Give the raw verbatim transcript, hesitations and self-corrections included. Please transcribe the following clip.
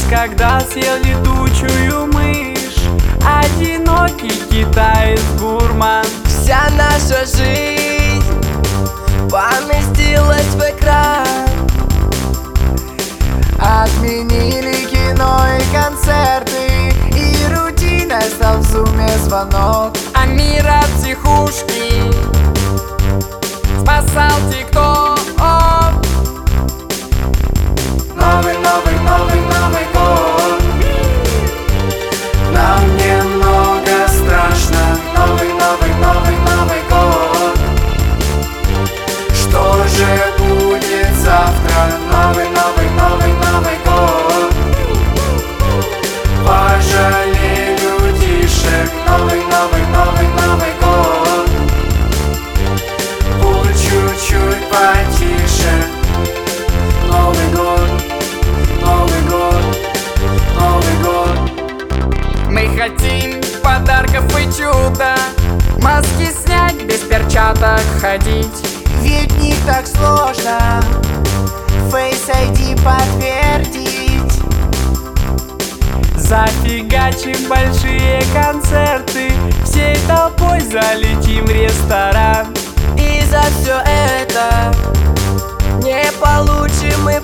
когда съел летучую мышь. Одинокий китаец-гурман. Вся наша жизнь поместилась в экран. Отменили кино и концерты, и рутиной стал в зуме звонок. А мир от психушки спасал тик-ток. Новый, новый, новый, новый год. Нам немного страшно. Новый, новый, новый, новый год. Что же будет завтра? Новый, новый, новый, новый год. Пожалей людишек. Новый, новый, новый, новый год. Будь чуть-чуть потише. Новый год, Новый год, Новый год. Мы хотим подарков и чуда, маски снять, без перчаток ходить. Ведь не так сложно Face ай ди подтвердить. Зафигачим большие концерты, всей толпой залетим в ресторан. И за все это не получим мы